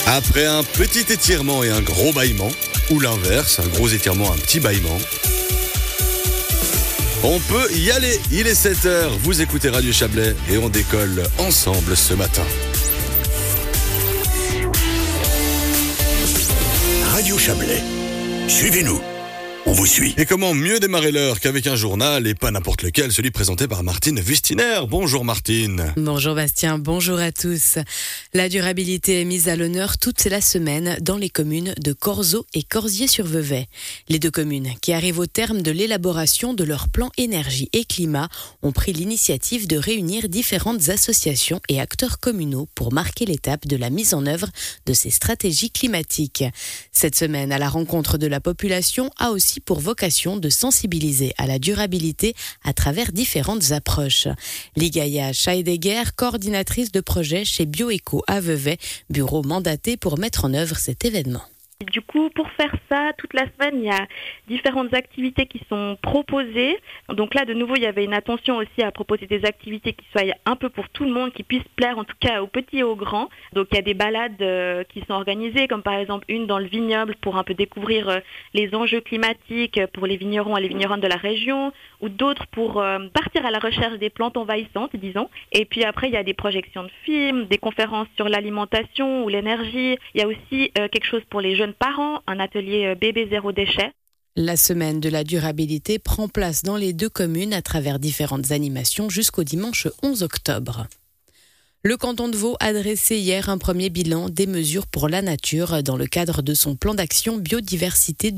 Après un petit étirement et un gros bâillement, ou l'inverse, un gros étirement, un petit bâillement, on peut y aller. Il est 7h, vous écoutez Radio Chablais et on décolle ensemble ce matin. Radio Chablais, suivez-nous. On vous suit. Et comment mieux démarrer l'heure qu'avec un journal, et pas n'importe lequel, celui présenté par Martine Wüstiner. Bonjour Martine. Bonjour Bastien, bonjour à tous. La durabilité est mise à l'honneur toute la semaine dans les communes de Corzeaux et Corzier-sur-Vevey. Les deux communes qui arrivent au terme de l'élaboration de leur plan énergie et climat ont pris l'initiative de réunir différentes associations et acteurs communaux pour marquer l'étape de la mise en œuvre de ces stratégies climatiques. Cette semaine, à la rencontre de la population, a aussi pour vocation de sensibiliser à la durabilité à travers différentes approches. Ligaïa Scheidegger, coordinatrice de projet chez Bioéco à Vevey, bureau mandaté pour mettre en œuvre cet événement. Du coup, pour faire ça, toute la semaine, il y a différentes activités qui sont proposées. Donc là, de nouveau, il y avait une attention aussi à proposer des activités qui soient un peu pour tout le monde, qui puissent plaire en tout cas aux petits et aux grands. Donc il y a des balades qui sont organisées, comme par exemple une dans le vignoble pour un peu découvrir les enjeux climatiques pour les vignerons et les vigneronnes de la région, ou d'autres pour partir à la recherche des plantes envahissantes, disons. Et puis après, il y a des projections de films, des conférences sur l'alimentation ou l'énergie. Il y a aussi quelque chose pour les jeunes parents, un atelier bébé zéro déchet. La semaine de la durabilité prend place dans les deux communes à travers différentes animations jusqu'au dimanche 11 octobre. Le canton de Vaud a dressé hier un premier bilan des mesures pour la nature dans le cadre de son plan d'action biodiversité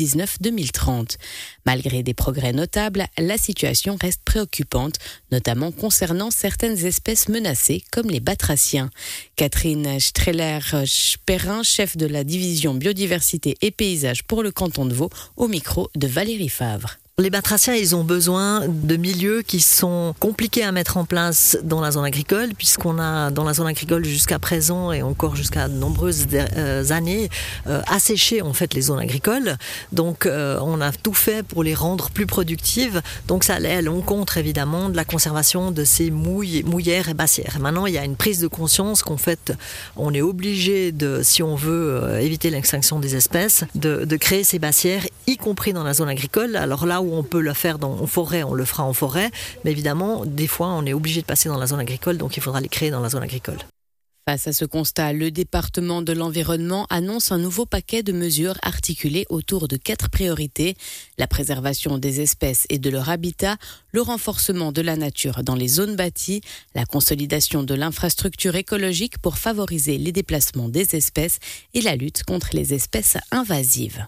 2019-2030. Malgré des progrès notables, la situation reste préoccupante, notamment concernant certaines espèces menacées comme les batraciens. Catherine Streller-Perrin, chef de la division biodiversité et paysage pour le canton de Vaud, au micro de Valérie Favre. Les batraciens, ils ont besoin de milieux qui sont compliqués à mettre en place dans la zone agricole, puisqu'on a dans la zone agricole jusqu'à présent et encore jusqu'à de nombreuses années asséché en fait les zones agricoles. Donc on a tout fait pour les rendre plus productives. Donc ça allait à l'encontre évidemment de la conservation de ces mouillères et bassières. Maintenant, il y a une prise de conscience qu'en fait on est obligé de, si on veut éviter l'extinction des espèces, de créer ces bassières, y compris dans la zone agricole. Alors là où on peut le faire en forêt, on le fera en forêt, mais évidemment, des fois, on est obligé de passer dans la zone agricole, donc il faudra les créer dans la zone agricole. Face à ce constat, le département de l'environnement annonce un nouveau paquet de mesures articulées autour de 4 priorités: la préservation des espèces et de leur habitat, le renforcement de la nature dans les zones bâties, la consolidation de l'infrastructure écologique pour favoriser les déplacements des espèces et la lutte contre les espèces invasives.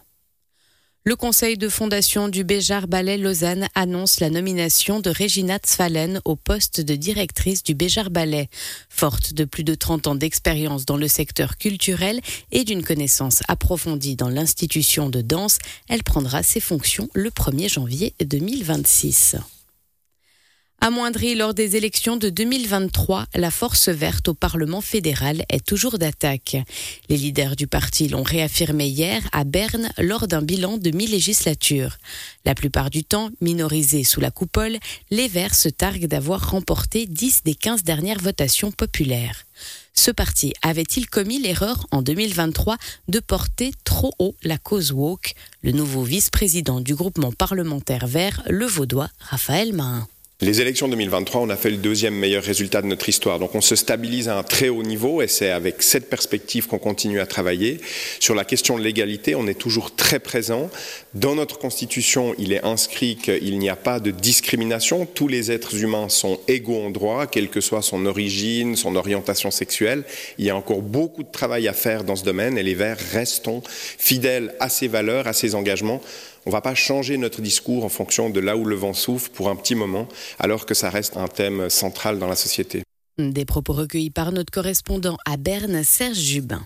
Le conseil de fondation du Béjar Ballet Lausanne annonce la nomination de Regina Tzfalen au poste de directrice du Béjar Ballet. Forte de plus de 30 ans d'expérience dans le secteur culturel et d'une connaissance approfondie dans l'institution de danse, elle prendra ses fonctions le 1er janvier 2026. Amoindrie lors des élections de 2023, la force verte au Parlement fédéral est toujours d'attaque. Les leaders du parti l'ont réaffirmé hier à Berne lors d'un bilan de mi-législature. La plupart du temps, minorisés sous la coupole, les Verts se targuent d'avoir remporté 10 des 15 dernières votations populaires. Ce parti avait-il commis l'erreur en 2023 de porter trop haut la cause woke? Le nouveau vice-président du groupement parlementaire vert, le Vaudois, Raphaël Mahin. Les élections 2023, on a fait le 2e meilleur résultat de notre histoire. Donc on se stabilise à un très haut niveau et c'est avec cette perspective qu'on continue à travailler. Sur la question de l'égalité, on est toujours très présent. Dans notre constitution, il est inscrit qu'il n'y a pas de discrimination. Tous les êtres humains sont égaux en droit, quelle que soit son origine, son orientation sexuelle. Il y a encore beaucoup de travail à faire dans ce domaine et les Verts restons fidèles à ces valeurs, à ces engagements. On ne va pas changer notre discours en fonction de là où le vent souffle pour un petit moment, alors que ça reste un thème central dans la société. Des propos recueillis par notre correspondant à Berne, Serge Jubin.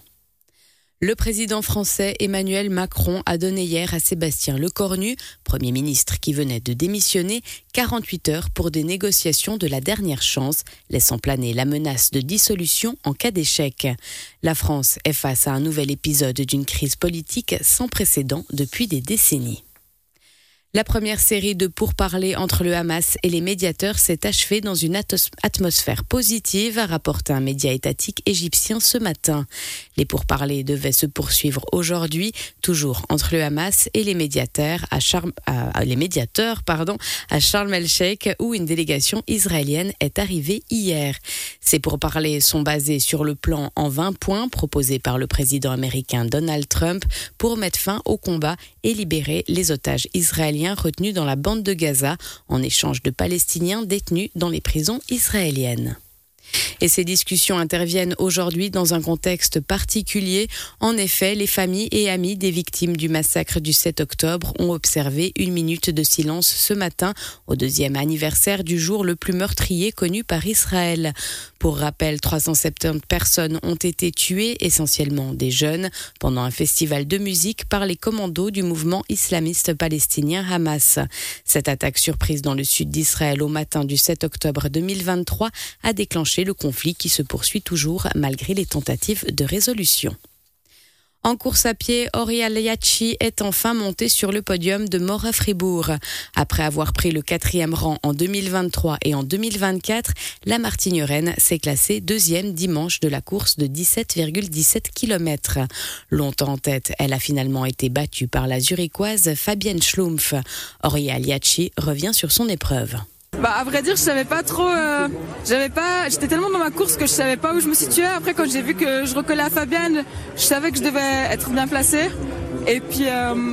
Le président français Emmanuel Macron a donné hier à Sébastien Lecornu, Premier ministre qui venait de démissionner, 48 heures pour des négociations de la dernière chance, laissant planer la menace de dissolution en cas d'échec. La France est face à un nouvel épisode d'une crise politique sans précédent depuis des décennies. La première série de pourparlers entre le Hamas et les médiateurs s'est achevée dans une atmosphère positive, a rapporté un média étatique égyptien ce matin. Les pourparlers devaient se poursuivre aujourd'hui, toujours entre le Hamas et les médiateurs à Sharm el-Sheikh, où une délégation israélienne est arrivée hier. Ces pourparlers sont basés sur le plan en 20 points proposé par le président américain Donald Trump pour mettre fin au combat et libérer les otages israéliens retenus dans la bande de Gaza en échange de Palestiniens détenus dans les prisons israéliennes. Et ces discussions interviennent aujourd'hui dans un contexte particulier. En effet, les familles et amis des victimes du massacre du 7 octobre ont observé 1 minute de silence ce matin, au 2e anniversaire du jour le plus meurtrier connu par Israël. Pour rappel, 370 personnes ont été tuées, essentiellement des jeunes, pendant un festival de musique par les commandos du mouvement islamiste palestinien Hamas. Cette attaque surprise dans le sud d'Israël au matin du 7 octobre 2023 a déclenché le conflit qui se poursuit toujours malgré les tentatives de résolution. En course à pied, Oriol Yachi est enfin monté sur le podium de Mora-Fribourg. Après avoir pris le 4e rang en 2023 et en 2024, la Martigneuraine s'est classée 2e dimanche de la course de 17,17 km. Longtemps en tête, elle a finalement été battue par la Zurichoise Fabienne Schlumpf. Oriol Yachi revient sur son épreuve. À vrai dire, je savais pas trop. J'étais tellement dans ma course que je savais pas où je me situais. Après, quand j'ai vu que je recollais à Fabienne, je savais que je devais être bien placée. Et puis,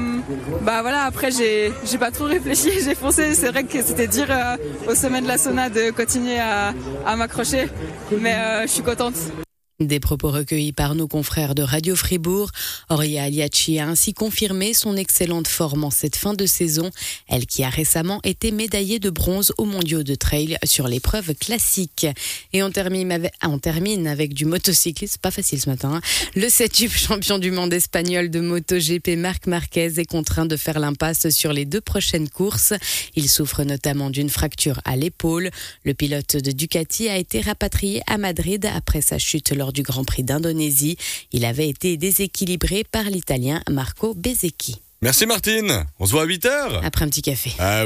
voilà. Après, j'ai pas trop réfléchi. J'ai foncé. C'est vrai que c'était dur au sommet de la Sauna de continuer à m'accrocher, mais je suis contente. Des propos recueillis par nos confrères de Radio Fribourg. Oriol Yachi a ainsi confirmé son excellente forme en cette fin de saison, elle qui a récemment été médaillée de bronze aux mondiaux de trail sur l'épreuve classique. Et on termine avec du motocyclisme, pas facile ce matin. Le 7e champion du monde espagnol de MotoGP Marc Marquez est contraint de faire l'impasse sur les 2 prochaines courses. Il souffre notamment d'une fracture à l'épaule. Le pilote de Ducati a été rapatrié à Madrid après sa chute lors du Grand Prix d'Indonésie. Il avait été déséquilibré par l'Italien Marco Bezzecchi. Merci Martine, on se voit à 8h. Après un petit café.